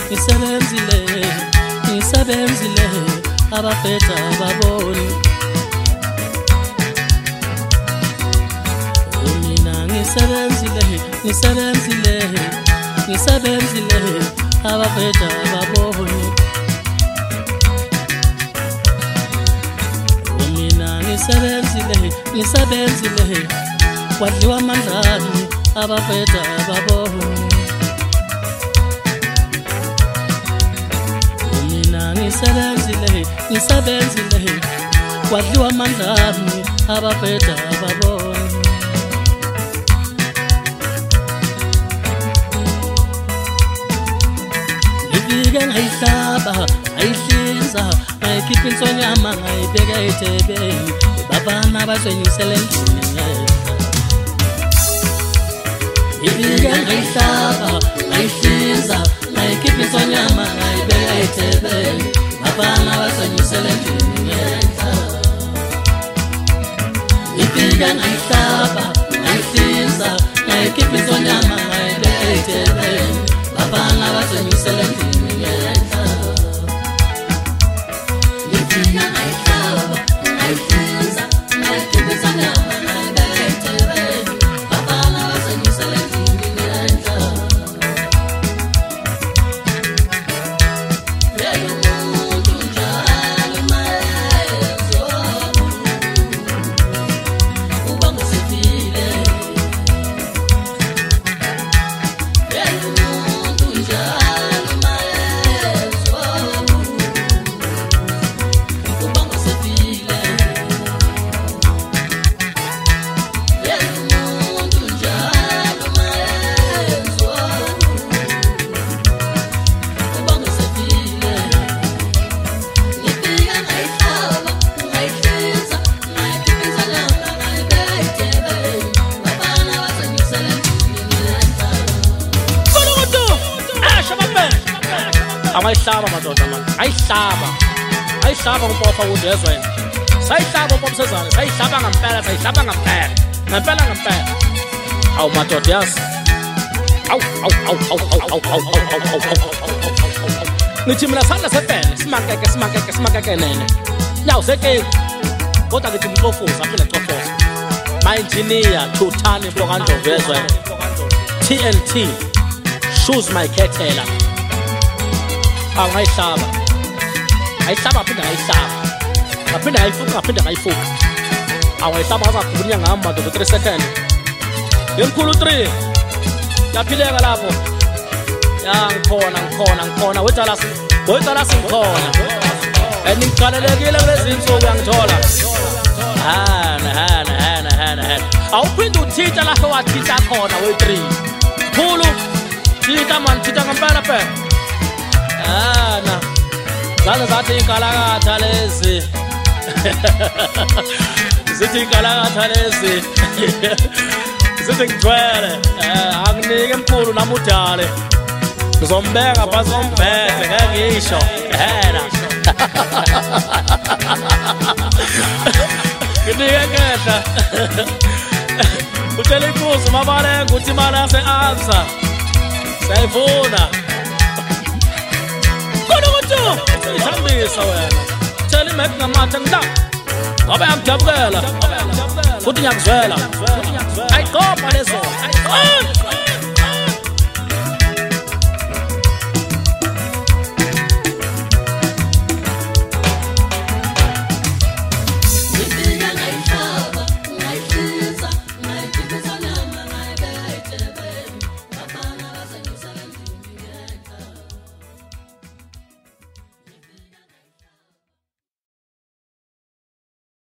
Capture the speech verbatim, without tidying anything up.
ngisebenzile ngisebenzile abafetha baboni mina ngisebenzile ngisebenzile ngisebenzile abafetha baboni mina ngisebenzile ngisebenzile kwadliwa amandlani abafetha baboni ngisebenzile ngisebenzile kwadliwa amandlami abafetha baboni ngifike ngayihlaba ngayihlinza ngayikhipha insonyama ngayibeka ethebeni babana baswenyisele endlini ngifike ngayihlaba ngayihlinza ngayikhipa insonyama ngayibeka ethebeni babana baswenyisele endlini ngenhla ngifike ngayihlaba ngayihlinza ngayikhipa insonyama ngayibeka ethebeni babana baswenyisele endlini ngenhla ngifike ngayihlaba ngayihlinza ngayikhipa insonyama ngayibeka ethebeni babana baswenyisele endlini ngenhla ayihlaba madoda man ayihlaba ayihlaba umpofa udezwe sayihlaba umpomsezana sayihlaba ngempela sayihlaba ngempela ngempela ngempela awu madoda yazi awu awu awu awu awu awu nithi mina sandla sepele simakeke simakeke simakeke nene yawu seke kodwa ngithi mcofoza phela cofoza my engineer Thuthani Mpokanjo vezwe T N T shoes my ketela ayihlaba ayihlaba aphinda ngayihlaba aphinda ngayifuka aphinda ngayifuka awayihlaba akakhulunya ngamba nje three seconds yemkhulu three yaphileka lapho ya ngikhona ngikhona ngikhona wethala si wethala singikhona engikhalelekile kulezi insuku yangithola hana hana hana hana hana awuphinda uthitha lapho wathitha khona we three khulu thitha man thitha ngempela phela ana zaze zathi inkalakatha lezi zithi inkalakatha lezi zithi ngithwele akunike emkhulu nami udale ngizombeka phasi kombhede ngeke ngisho hena nginike ngehla utshela inkosi mabalenga ukuthi imali yase-absa sayivuna Sihambisa wena tshela imek ngamathe ngida ngoba yangijabukela futhi ngiyakuzwela ayigqopha lezo